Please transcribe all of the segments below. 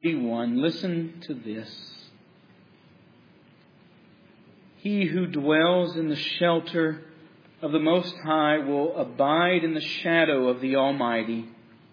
1. Listen to this. He who dwells in the shelter of the Most High will abide in the shadow of the Almighty.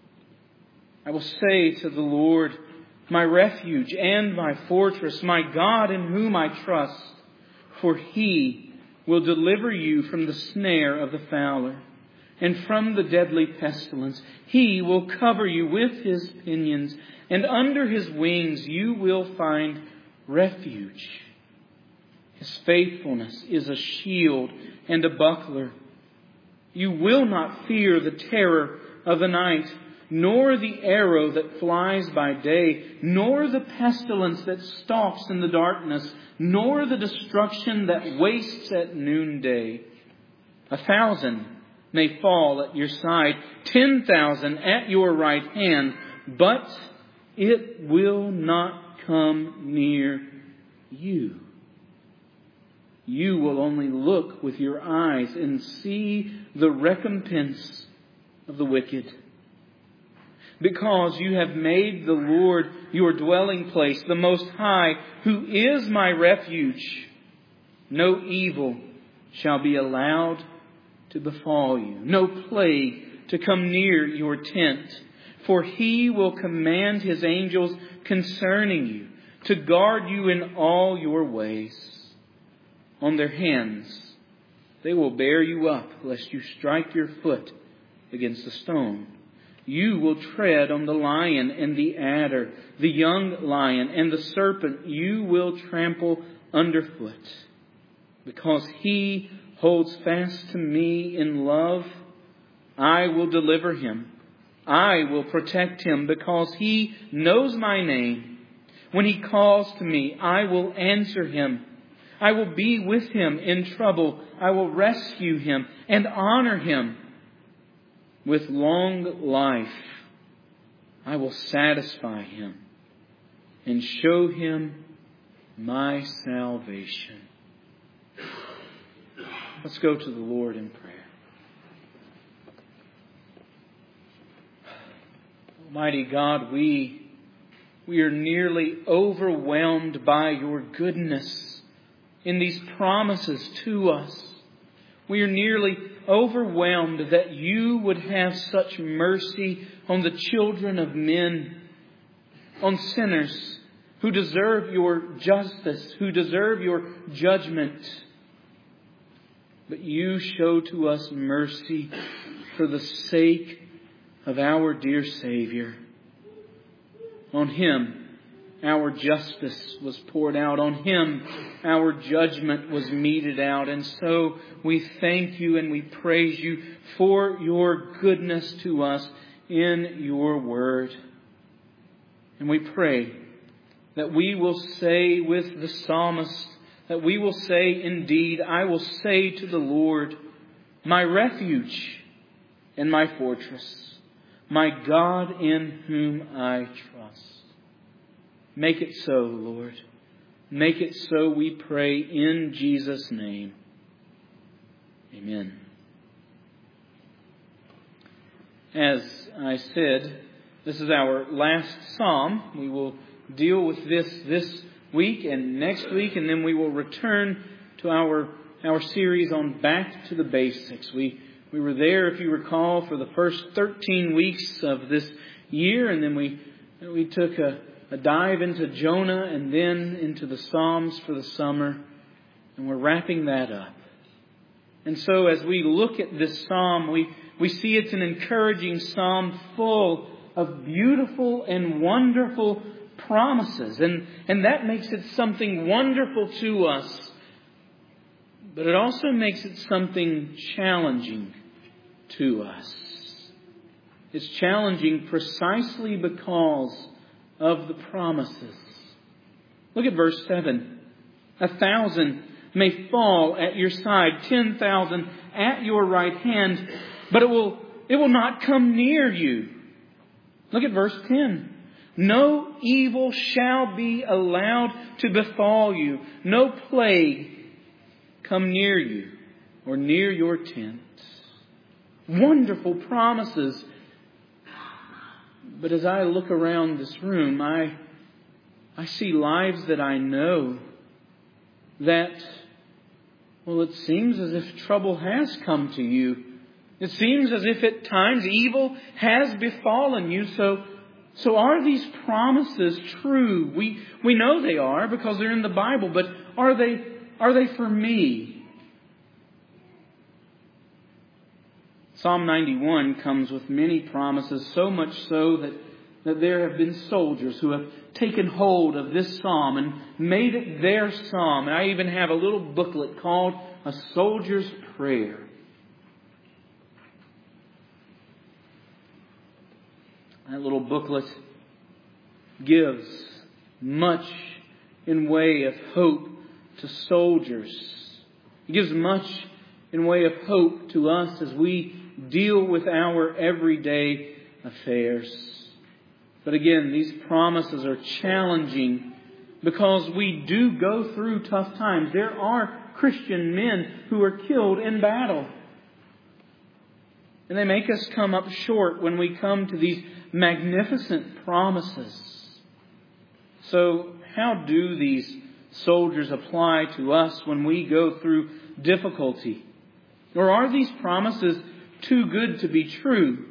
I will say to the Lord, my refuge and my fortress, my God in whom I trust, for He will deliver you from the snare of the fowler and from the deadly pestilence. He will cover you with His pinions, and under His wings you will find refuge. His faithfulness is a shield and a buckler. You will not fear the terror of the night, nor the arrow that flies by day, nor the pestilence that stalks in the darkness, nor the destruction that wastes at noonday. 1,000 may fall at your side, 10,000 at your right hand, but it will not come near you. You will only look with your eyes and see the recompense of the wicked. Because you have made the Lord your dwelling place, the Most High, who is my refuge, no evil shall be allowed to befall you, no plague to come near your tent. For He will command His angels concerning you to guard you in all your ways. On their hands they will bear you up, lest you strike your foot against a stone. You will tread on the lion and the adder, the young lion and the serpent you will trample underfoot. Because He holds fast to me in love, I will deliver him. I will protect him because He knows my name. When he calls to me, I will answer him. I will be with him in trouble. I will rescue him and honor him. With long life, I will satisfy him and show him my salvation. Let's go to the Lord in prayer. Almighty God, we are nearly overwhelmed by your goodness in these promises to us. We are nearly overwhelmed that you would have such mercy on the children of men, on sinners who deserve your justice, who deserve your judgment. But you show to us mercy for the sake of our dear Savior. On Him, our justice was poured out. On Him, our judgment was meted out. And so we thank you and we praise you for your goodness to us in your word. And we pray that we will say with the psalmist, that we will say, indeed, I will say to the Lord, my refuge and my fortress, my God in whom I trust. Make it so, Lord. Make it so, we pray, in Jesus' name. Amen. As I said, this is our last psalm. We will deal with this week and next week, and then we will return to our series on Back to the Basics. We were there, if you recall, for the first 13 weeks of this year, and then we took a dive into Jonah and then into the Psalms for the summer, and we're wrapping that up. And so as we look at this psalm, we see it's an encouraging psalm full of beautiful and wonderful promises. And that makes it something wonderful to us. But it also makes it something challenging to us. It's challenging precisely because of the promises. Look at verse 7. 1,000 may fall at your side, 10,000 at your right hand, but it will not come near you. Look at verse 10. No evil shall be allowed to befall you. No plague come near you or near your tent. Wonderful promises. But as I look around this room, I I see lives that I know that, well, it seems as if trouble has come to you. It seems as if at times evil has befallen you. So are these promises true? We know they are because they're in the Bible, but are they for me? Psalm 91 comes with many promises, so much so that there have been soldiers who have taken hold of this psalm and made it their psalm. And I even have a little booklet called A Soldier's Prayer. That little booklet gives much in way of hope to soldiers. It gives much in way of hope to us as we deal with our everyday affairs. But again, these promises are challenging because we do go through tough times. There are Christian men who are killed in battle. And they make us come up short when we come to these magnificent promises. So how do these soldiers apply to us when we go through difficulty? Or are these promises too good to be true?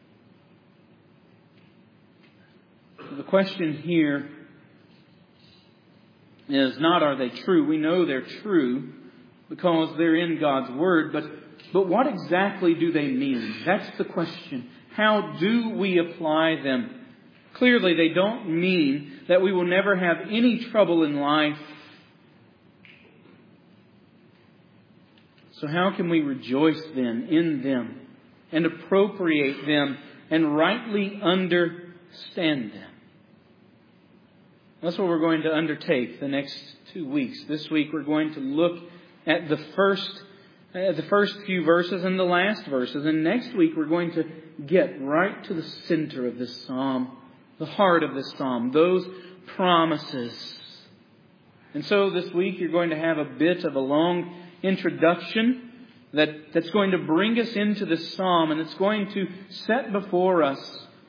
The question here is not are they true. We know they're true because they're in God's Word. But what exactly do they mean? That's the question. How do we apply them? Clearly, they don't mean that we will never have any trouble in life. So how can we rejoice then in them and appropriate them and rightly understand them? That's what we're going to undertake the next 2 weeks. This week we're going to look at the first few verses and the last verses. And next week we're going to get right to the center of this psalm, the heart of this psalm, those promises. And so this week you're going to have a bit of a long introduction that's going to bring us into this psalm, and it's going to set before us,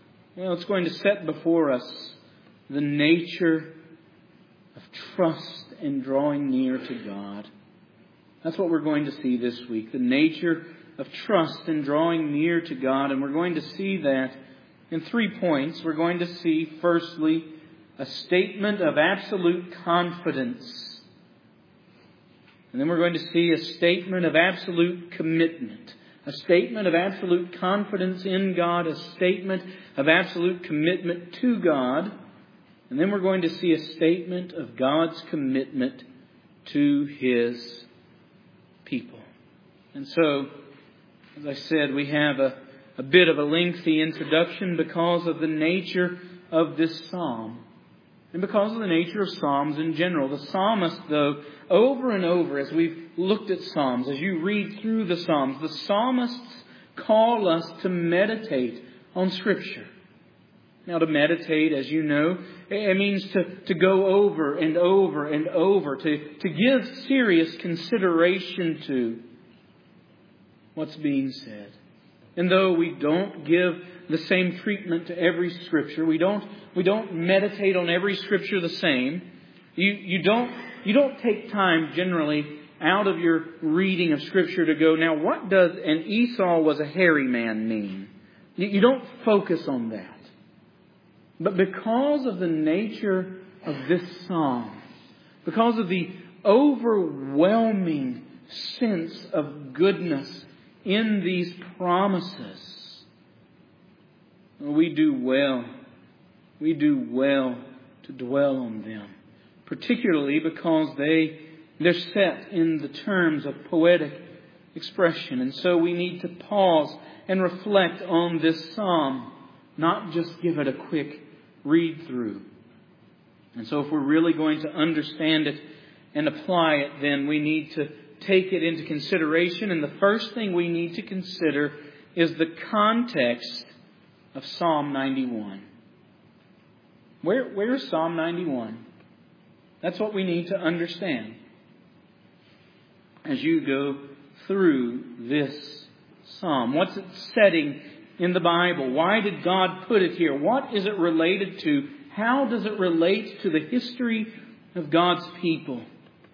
the nature of trust and drawing near to God. That's what we're going to see this week, the nature of trust and drawing near to God. And we're going to see that in 3 points. We're going to see, firstly, a statement of absolute confidence. And then we're going to see a statement of absolute commitment. A statement of absolute confidence in God. A statement of absolute commitment to God. And then we're going to see a statement of God's commitment to His people. And so, as I said, we have a bit of a lengthy introduction because of the nature of this psalm. And because of the nature of Psalms in general. The psalmist, though, over and over as we've looked at Psalms, as you read through the Psalms, the psalmists call us to meditate on Scripture. Now, to meditate, as you know, it means to go over and over and over, to give serious consideration to what's being said. And though we don't give the same treatment to every Scripture, we don't meditate on every Scripture the same. You don't take time generally out of your reading of Scripture to go, now what does "and Esau was a hairy man" mean? You don't focus on that. But because of the nature of this psalm, because of the overwhelming sense of goodness in these promises, we do well to dwell on them. Particularly because they're set in the terms of poetic expression. And so we need to pause and reflect on this psalm, not just give it a quick read through. And so if we're really going to understand it and apply it, then we need to take it into consideration. And the first thing we need to consider is the context of Psalm 91. Where's Psalm 91? That's what we need to understand as you go through this psalm. What's it setting in the Bible? Why did God put it here? What is it related to? How does it relate to the history of God's people?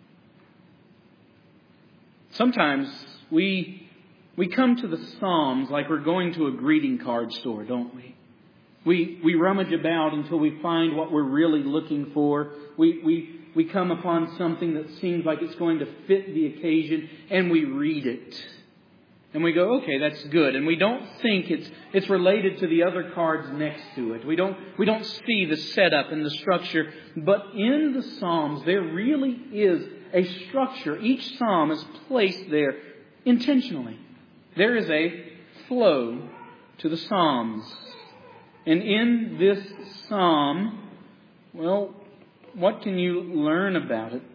Sometimes we come to the Psalms like we're going to a greeting card store, don't we? We rummage about until we find what we're really looking for. We come upon something that seems like it's going to fit the occasion, and we read it. And we go, okay, that's good. And we don't think it's related to the other cards next to it. We don't see the setup and the structure. But in the Psalms, there really is a structure. Each Psalm is placed there intentionally. There is a flow to the Psalms. And in this Psalm, well, what can you learn about it?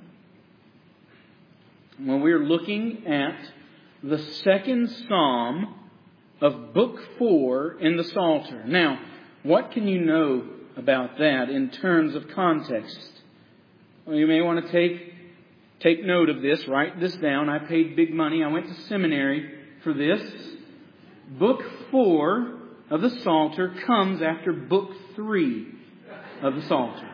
Well, we're looking at the second Psalm of Book 4 in the Psalter. Now, what can you know about that in terms of context? Well, you may want to take note of this, write this down. I paid big money. I went to seminary for this. Book 4 of the Psalter comes after Book 3 of the Psalter.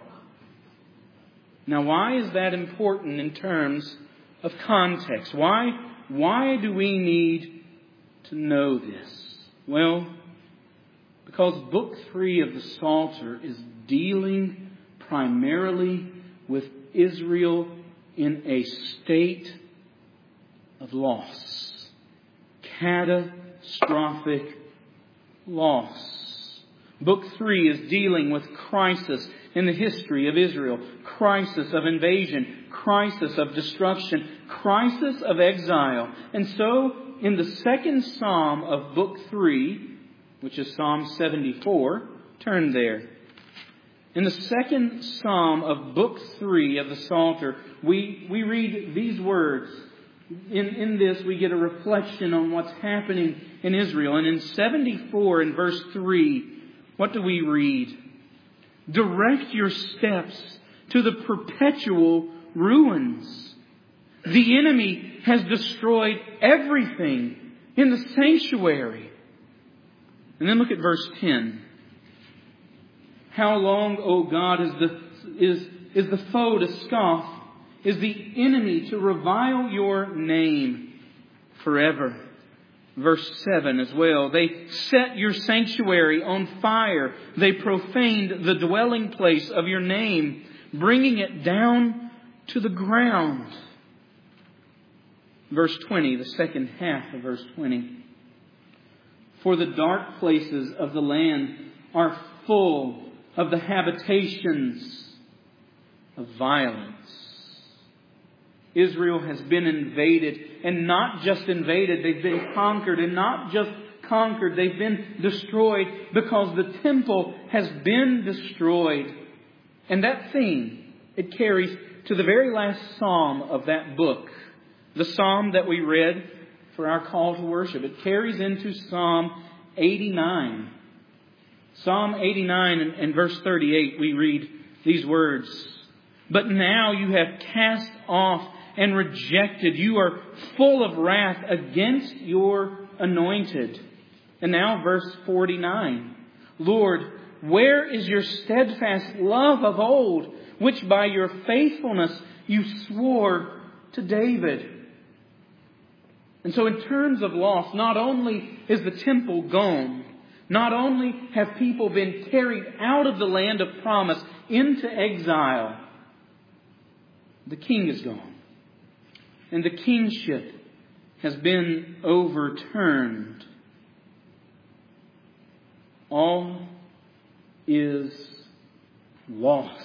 Now, why is that important in terms of context? Why do we need to know this? Well, because Book 3 of the Psalter is dealing primarily with Israel in a state of loss. Catastrophic loss. Book 3 is dealing with crisis in the history of Israel. Crisis of invasion. Crisis of destruction. Crisis of exile. And so, in the second Psalm of Book 3, which is Psalm 74, turn there. In the second Psalm of Book 3 of the Psalter, we read these words. In this, we get a reflection on what's happening in Israel. And in 74, in verse 3, what do we read? Direct your steps to the perpetual ruins. The enemy has destroyed everything in the sanctuary. And then look at verse 10. How long, O God, is the foe to scoff? Is the enemy to revile your name forever? Verse 7 as well. They set your sanctuary on fire. They profaned the dwelling place of your name, bringing it down to the ground. Verse 20, the second half of verse 20. For the dark places of the land are full of the habitations of violence. Israel has been invaded, and not just invaded, they've been conquered, and not just conquered, they've been destroyed because the temple has been destroyed. And that theme, it carries to the very last psalm of that book, the psalm that we read for our call to worship. It carries into Psalm 89. Psalm 89 and verse 38, we read these words. But now you have cast off and rejected. You are full of wrath against your anointed. And now verse 49. Lord, where is your steadfast love of old, which by your faithfulness you swore to David? And so in terms of loss, not only is the temple gone, not only have people been carried out of the land of promise into exile, the king is gone. And the kingship has been overturned. All is lost.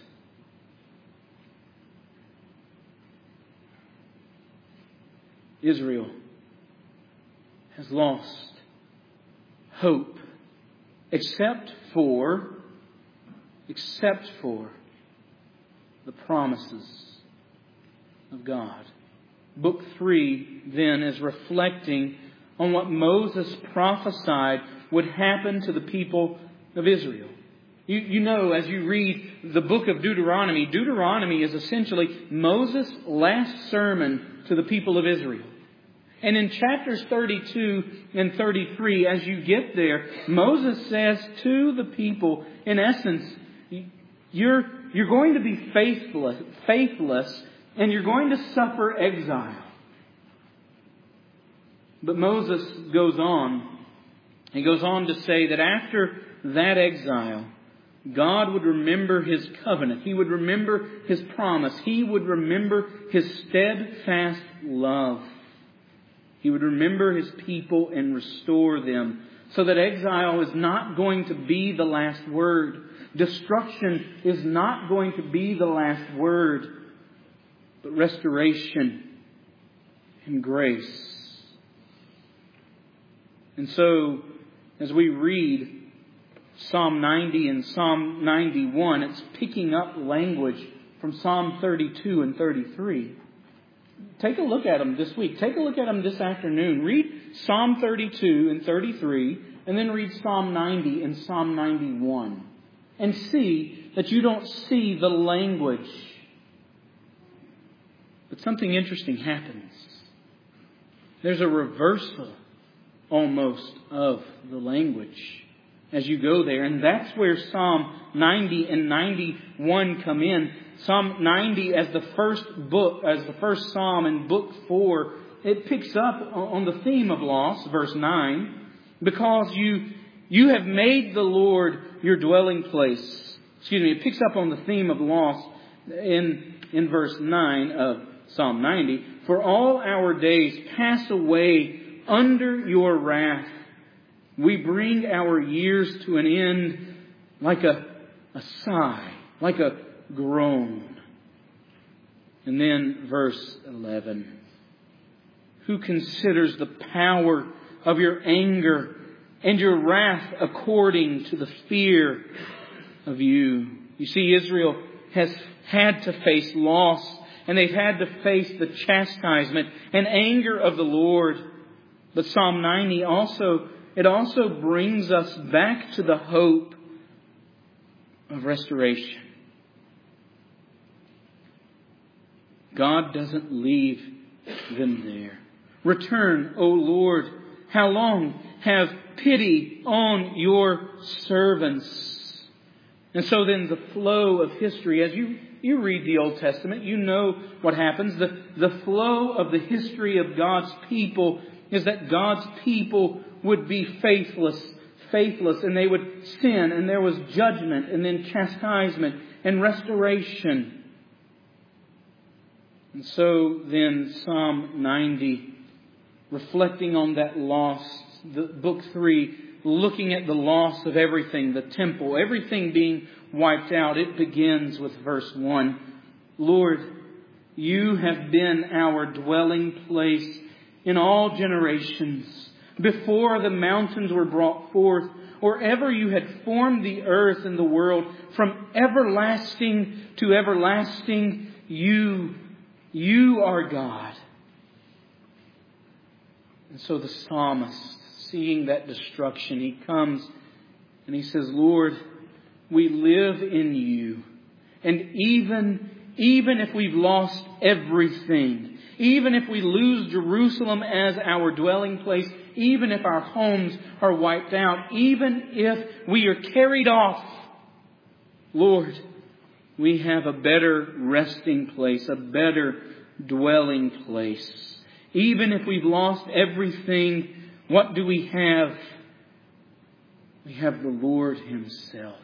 Israel has lost hope except for the promises of God. Book 3 then is reflecting on what Moses prophesied would happen to the people of Israel. You know, as you read the book of Deuteronomy, Deuteronomy is essentially Moses' last sermon to the people of Israel. And in chapters 32 and 33, as you get there, Moses says to the people, in essence, You're going to be faithless, and you're going to suffer exile. But Moses goes on. He goes on to say that after that exile, God would remember His covenant. He would remember His promise. He would remember His steadfast love. He would remember His people and restore them, so that exile is not going to be the last word. Destruction is not going to be the last word, but restoration and grace. And so, as we read Psalm 90 and Psalm 91, it's picking up language from Psalm 32 and 33. Take a look at them this week. Take a look at them this afternoon. Read Psalm 32 and 33, and then read Psalm 90 and Psalm 91. And see that you don't see the language. But something interesting happens. There's a reversal almost of the language as you go there. And that's where Psalm 90 and 91 come in. Psalm 90 as the first psalm in book 4, it picks up on the theme of loss, verse 9, because you have made the Lord your dwelling place. It picks up on the theme of loss in verse 9 of Psalm 90. For all our days pass away under your wrath. We bring our years to an end like a sigh, like a groan. And then verse 11. Who considers the power of your anger and your wrath according to the fear of you? You see, Israel has had to face loss, and they've had to face the chastisement and anger of the Lord. But Psalm 90 also brings us back to the hope of restoration. God doesn't leave them there. Return, O Lord. How long? Have pity on your servants. And so then the flow of history, as you read the Old Testament, you know what happens. The flow of the history of God's people is that God's people would be faithless, and they would sin, and there was judgment, and then chastisement, and restoration. And so then Psalm 90, reflecting on that loss, book 3, looking at the loss of everything, the temple, everything being wiped out, it begins with verse 1. Lord, you have been our dwelling place in all generations. Before the mountains were brought forth, or ever you had formed the earth and the world, from everlasting to everlasting, you are God. And so the psalmist, seeing that destruction, he comes and he says, Lord, we live in you. And even if we've lost everything, even if we lose Jerusalem as our dwelling place, even if our homes are wiped out, even if we are carried off, Lord, we have a better resting place, a better dwelling place. Even if we've lost everything, what do we have? We have the Lord Himself.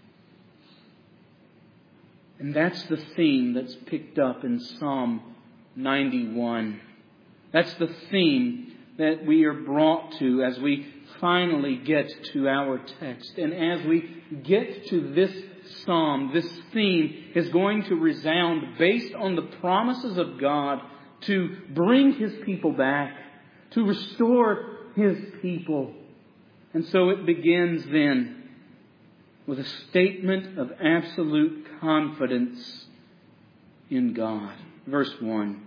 And that's the theme that's picked up in Psalm 91. That's the theme that we are brought to as we finally get to our text. And as we get to this psalm, this theme is going to resound based on the promises of God to bring His people back, to restore His people. And so it begins then with a statement of absolute confidence in God. Verse 1.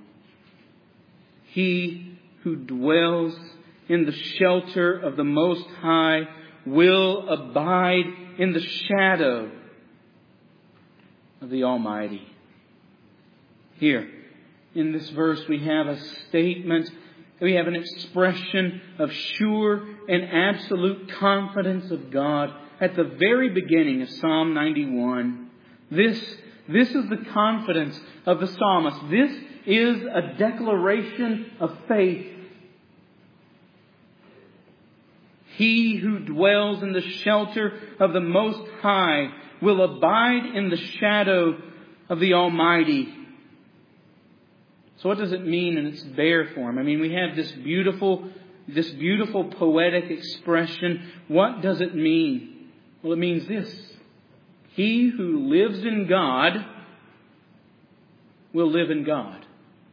He who dwells in the shelter of the Most High will abide in the shadow of the Almighty. Here, in this verse, we have a statement, we have an expression of sure and absolute confidence of God at the very beginning of Psalm 91. This is the confidence of the psalmist. This is a declaration of faith. He who dwells in the shelter of the Most High will abide in the shadow of the Almighty. So what does it mean in its bare form? I mean, we have this beautiful poetic expression. What does it mean? Well, it means this. He who lives in God will live in God.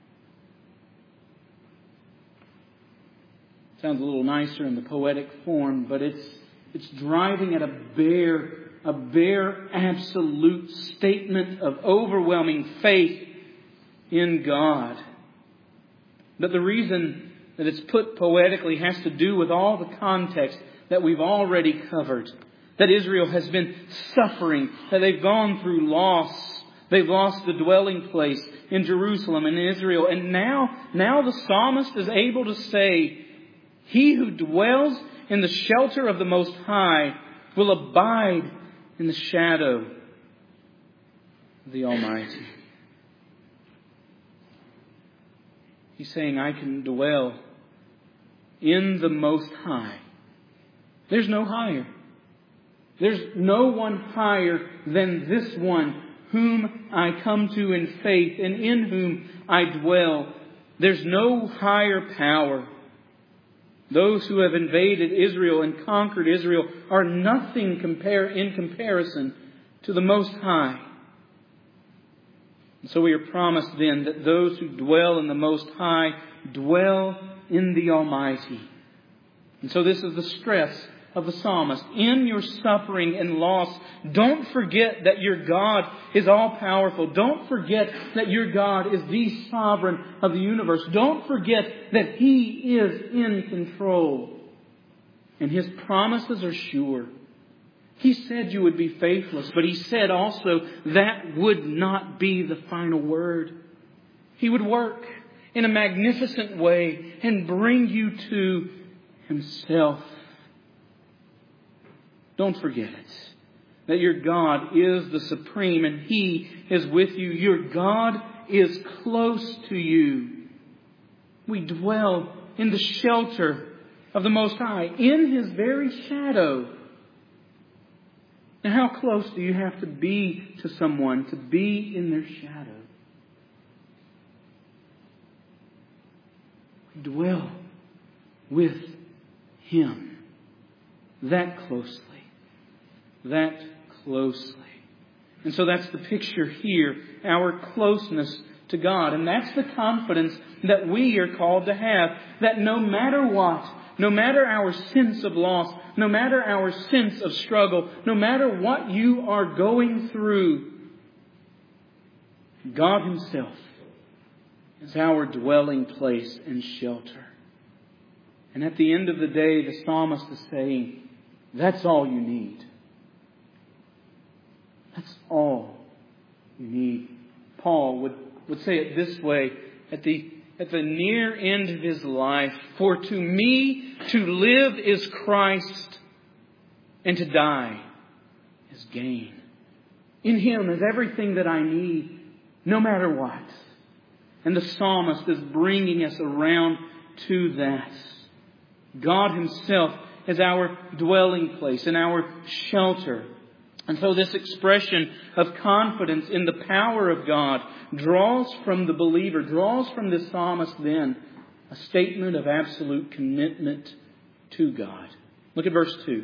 Sounds a little nicer in the poetic form, but it's driving at a bare absolute statement of overwhelming faith in God. But the reason that it's put poetically has to do with all the context that we've already covered. That Israel has been suffering, that they've gone through loss. They've lost the dwelling place in Jerusalem and Israel. And now the psalmist is able to say, he who dwells in the shelter of the Most High will abide in the shadow of the Almighty. He's saying, I can dwell in the Most High. There's no higher. There's no one higher than this one whom I come to in faith and in whom I dwell. There's no higher power. Those who have invaded Israel and conquered Israel are nothing in comparison to the Most High. And so we are promised then that those who dwell in the Most High dwell in the Almighty. And so this is the stress of the psalmist. In your suffering and loss, don't forget that your God is all-powerful. Don't forget that your God is the sovereign of the universe. Don't forget that He is in control. And His promises are sure. He said you would be faithless, but He said also that would not be the final word. He would work in a magnificent way and bring you to Himself. Don't forget it. That your God is the supreme and He is with you. Your God is close to you. We dwell in the shelter of the Most High, in His very shadow. Now, how close do you have to be to someone to be in their shadow? We dwell with Him that closely. That closely. And so that's the picture here, our closeness to God. And that's the confidence that we are called to have. That no matter what, no matter our sense of loss, no matter our sense of struggle, no matter what you are going through, God Himself is our dwelling place and shelter. And at the end of the day, the psalmist is saying, that's all you need. That's all you need. Paul would say it this way at the near end of his life. For to me to live is Christ, and to die is gain. In Him is everything that I need, no matter what. And the psalmist is bringing us around to that. God Himself is our dwelling place and our shelter. And so this expression of confidence in the power of God draws from the believer, draws from the psalmist then a statement of absolute commitment to God. Look at verse 2.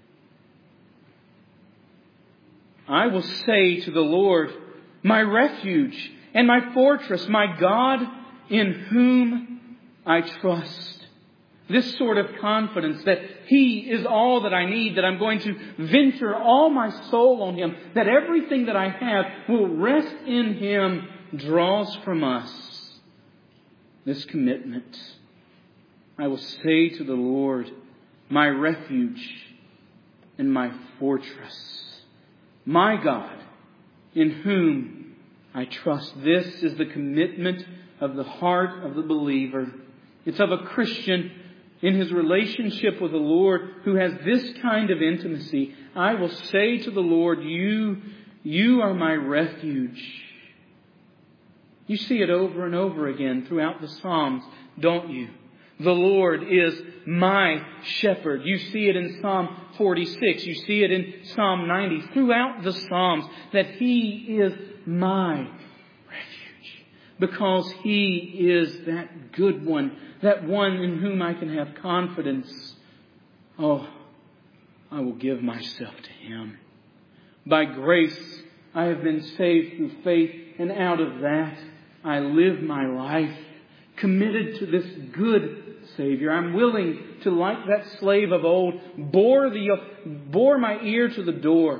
I will say to the Lord, my refuge and my fortress, my God in whom I trust. This sort of confidence that He is all that I need, that I'm going to venture all my soul on Him, that everything that I have will rest in Him, draws from us this commitment. I will say to the Lord, my refuge and my fortress, my God in whom I trust. This is the commitment of the heart of the believer. It's of a Christian. in his relationship with the Lord, who has this kind of intimacy, I will say to the Lord, You are my refuge. You see it over and over again throughout the Psalms, don't you? The Lord is my shepherd. You see it in Psalm 46. You see it in Psalm 90. Throughout the Psalms, that He is my refuge. Because He is that good one. That one in whom I can have confidence. Oh, I will give myself to Him. By grace, I have been saved through faith. And out of that, I live my life committed to this good Savior. I'm willing to, like that slave of old, bore my ear to the door.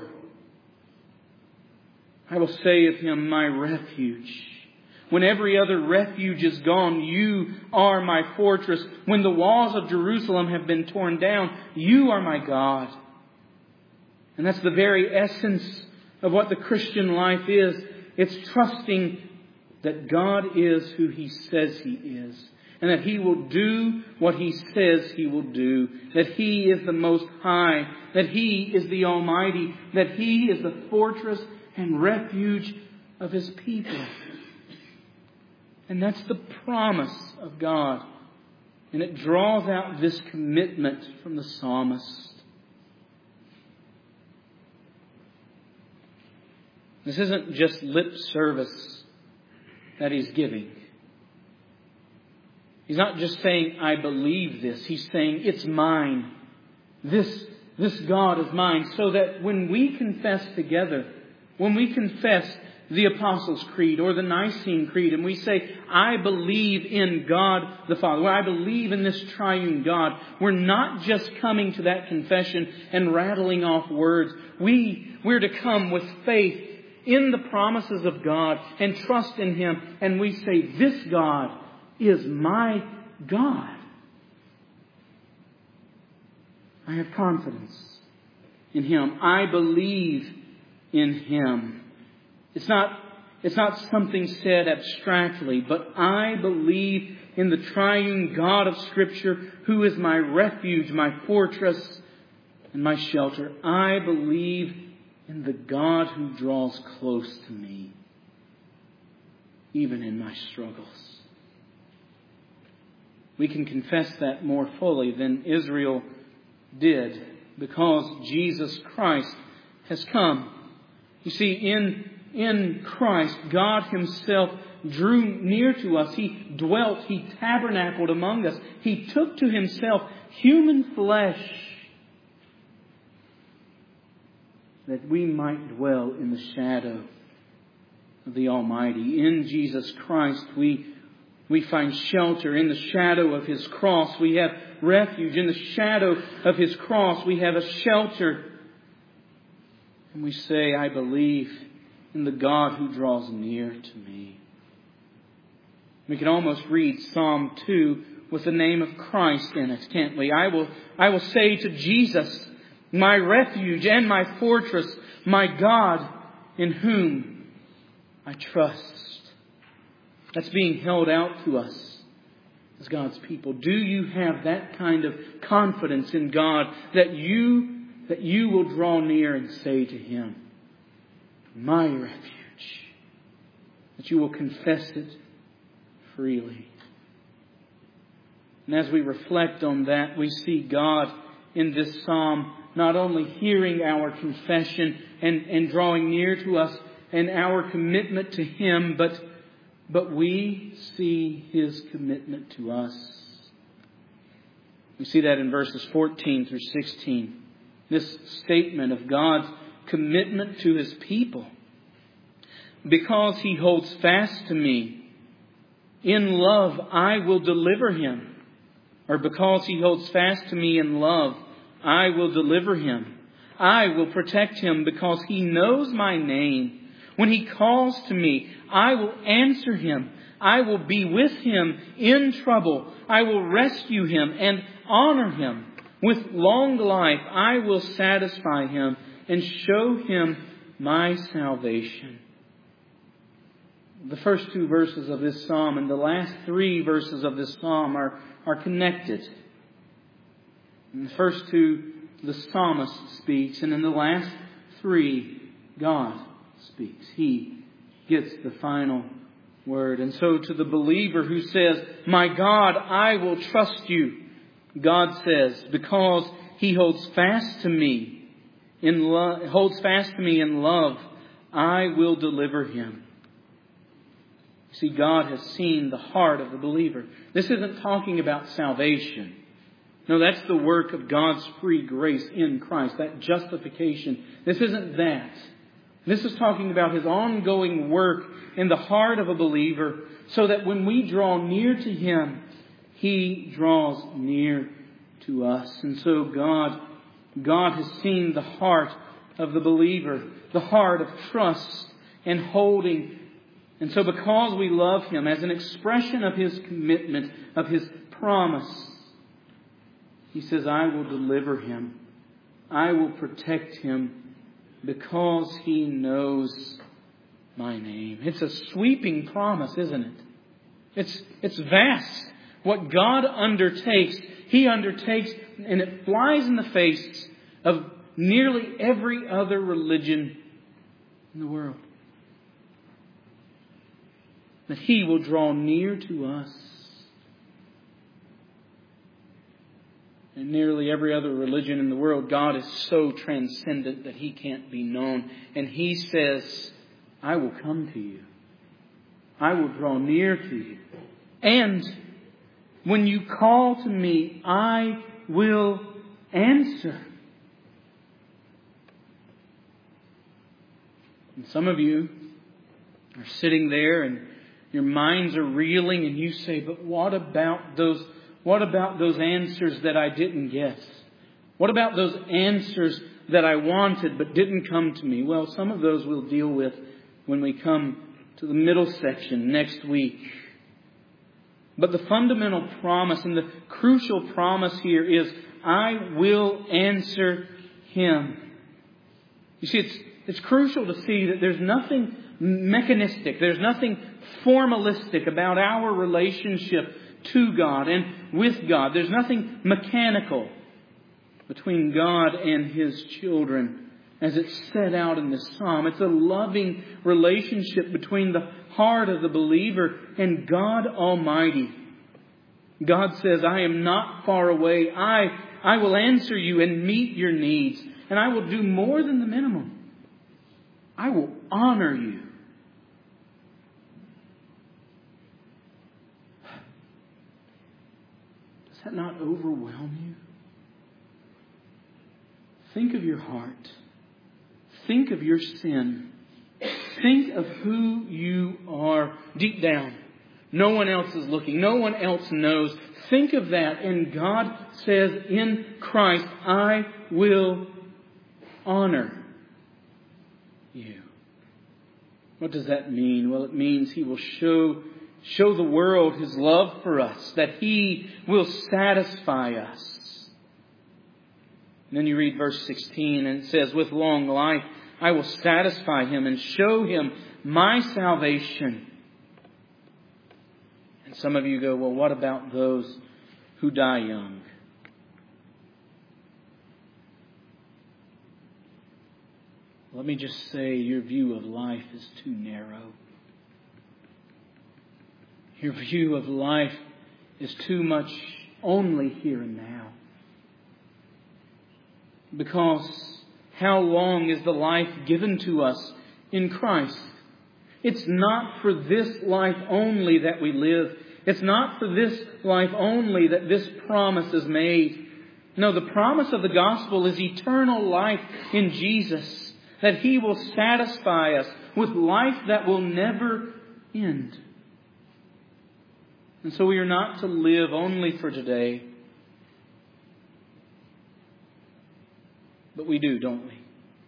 I will say of Him, my refuge. When every other refuge is gone, You are my fortress. When the walls of Jerusalem have been torn down, You are my God. And that's the very essence of what the Christian life is. It's trusting that God is who He says He is. And that He will do what He says He will do. That He is the Most High. That He is the Almighty. That He is the fortress and refuge of His people. And that's the promise of God. And it draws out this commitment from the psalmist. This isn't just lip service that he's giving. He's not just saying, I believe this. He's saying, it's mine. This God is mine. So that when we confess together, when we confess the Apostles' Creed or the Nicene Creed, and we say, I believe in God the Father, or I believe in this triune God, we're not just coming to that confession and rattling off words. We're to come with faith in the promises of God and trust in Him. And we say, this God is my God. I have confidence in Him. I believe in Him. It's not something said abstractly, but I believe in the triune God of Scripture, who is my refuge, my fortress, and my shelter. I believe in the God who draws close to me, even in my struggles. We can confess that more fully than Israel did, because Jesus Christ has come. You see, in Christ, God Himself drew near to us. He dwelt, He tabernacled among us. He took to Himself human flesh that we might dwell in the shadow of the Almighty. In Jesus Christ, we find shelter. In the shadow of His cross, we have refuge. In the shadow of His cross, we have a shelter. And we say, I believe in the God who draws near to me. We can almost read Psalm 2 with the name of Christ in it, can't we? I will say to Jesus, my refuge and my fortress, my God in whom I trust. That's being held out to us as God's people. Do you have that kind of confidence in God that you will draw near and say to Him, my refuge, that you will confess it freely? And as we reflect on that, we see God in this psalm not only hearing our confession and drawing near to us and our commitment to Him, but we see His commitment to us. We see that in verses 14 through 16. This statement of God's commitment to His people. Because He holds fast to me, in love I will deliver him. Or because He holds fast to me in love, I will deliver him. I will protect him because he knows my name. When he calls to me, I will answer him. I will be with him in trouble. I will rescue him and honor him. With long life, I will satisfy him and show him my salvation. The first two verses of this psalm and the last three verses of this psalm are connected. In the first two, the psalmist speaks. And in the last three, God speaks. He gets the final word. And so to the believer who says, "My God, I will trust you," God says, "Because He holds fast to me in love, I will deliver him." See, God has seen the heart of the believer. This isn't talking about salvation. No, that's the work of God's free grace in Christ, that justification. This isn't that. This is talking about His ongoing work in the heart of a believer, so that when we draw near to Him, He draws near to us. And so God has seen the heart of the believer, the heart of trust and holding. And so because we love Him, as an expression of His commitment, of His promise, He says, "I will deliver him. I will protect him because he knows my name." It's a sweeping promise, isn't it? It's vast. What God undertakes, He undertakes, and it flies in the face of nearly every other religion in the world. That He will draw near to us. In nearly every other religion in the world, God is so transcendent that He can't be known. And He says, "I will come to you. I will draw near to you. And when you call to me, I will answer." And some of you are sitting there and your minds are reeling and you say, "But what about those answers that I didn't get? What about those answers that I wanted but didn't come to me?" Well, some of those we'll deal with when we come to the middle section next week. But the fundamental promise and the crucial promise here is, "I will answer him." You see, it's crucial to see that there's nothing mechanistic, there's nothing formalistic about our relationship to God and with God. There's nothing mechanical between God and His children as it's set out in this psalm. It's a loving relationship between the heart of the believer and God Almighty. God says, "I am not far away. I will answer you and meet your needs. And I will do more than the minimum. I will honor you." Does that not overwhelm you? Think of your heart. Think of your sin. Think of who you are deep down. No one else is looking. No one else knows. Think of that. And God says in Christ, "I will honor you." What does that mean? Well, it means He will show the world His love for us, that He will satisfy us. And then you read verse 16 and it says, "With long life I will satisfy him and show him my salvation." And some of you go, "Well, what about those who die young?" Let me just say, your view of life is too narrow. Your view of life is too much only here and now. Because how long is the life given to us in Christ? It's not for this life only that we live. It's not for this life only that this promise is made. No, the promise of the gospel is eternal life in Jesus. That He will satisfy us with life that will never end. And so we are not to live only for today. But we do, don't we?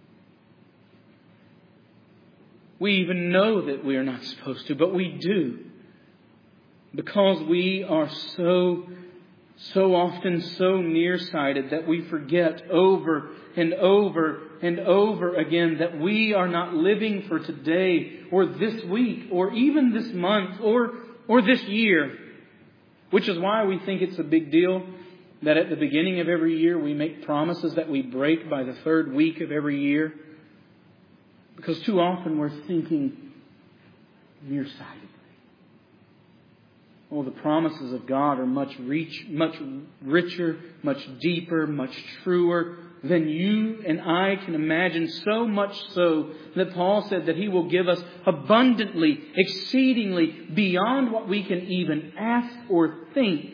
We even know that we are not supposed to, but we do. Because we are so often so nearsighted that we forget over and over and over again that we are not living for today or this week or even this month or this year. Which is why we think it's a big deal that at the beginning of every year we make promises that we break by the third week of every year? Because too often we're thinking nearsightedly. Oh, the promises of God are much richer, much deeper, much truer than you and I can imagine. So much so that Paul said that He will give us abundantly, exceedingly, beyond what we can even ask or think.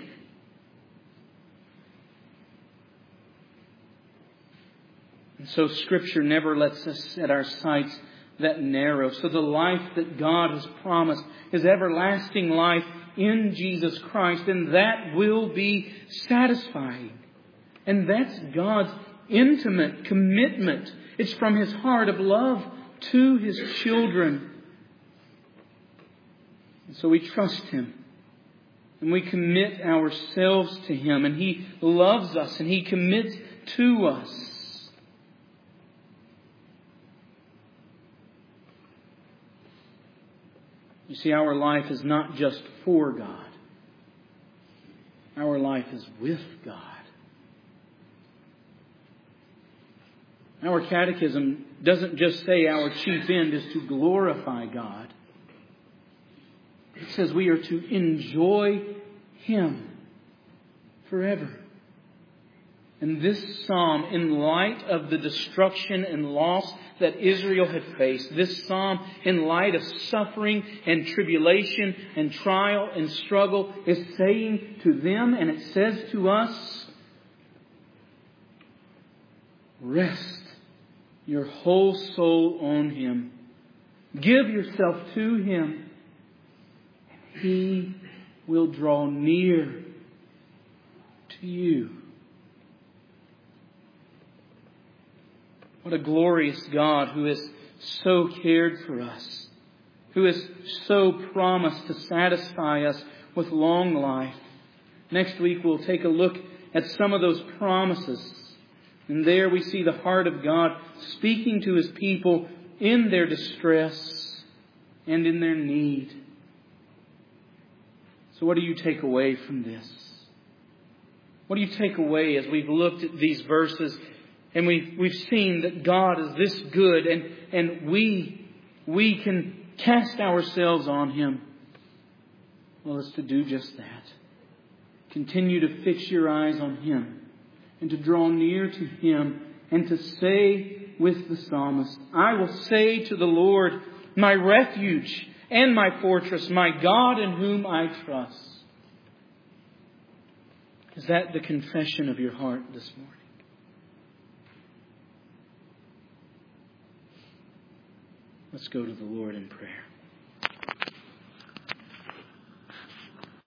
And so Scripture never lets us set our sights that narrow. So the life that God has promised is everlasting life in Jesus Christ, and that will be satisfying. And that's God's intimate commitment. It's from His heart of love to His children. And so we trust Him. And we commit ourselves to Him. And He loves us and He commits to us. You see, our life is not just for God. Our life is with God. Our catechism doesn't just say our chief end is to glorify God. It says we are to enjoy Him forever. And this psalm, in light of the destruction and loss that Israel had faced, this psalm, in light of suffering and tribulation and trial and struggle, is saying to them, and it says to us, rest your whole soul on Him. Give yourself to Him. And He will draw near to you. What a glorious God who has so cared for us, who has so promised to satisfy us with long life. Next week we'll take a look at some of those promises. And there we see the heart of God speaking to His people in their distress and in their need. So what do you take away from this? What do you take away as we've looked at these verses and we've seen that God is this good and we can cast ourselves on Him? Well, it's to do just that. Continue to fix your eyes on Him and to draw near to Him and to say with the psalmist, I will say to the Lord, my refuge and my fortress, my God in whom I trust. Is that the confession of your heart this morning? Let's go to the Lord in prayer.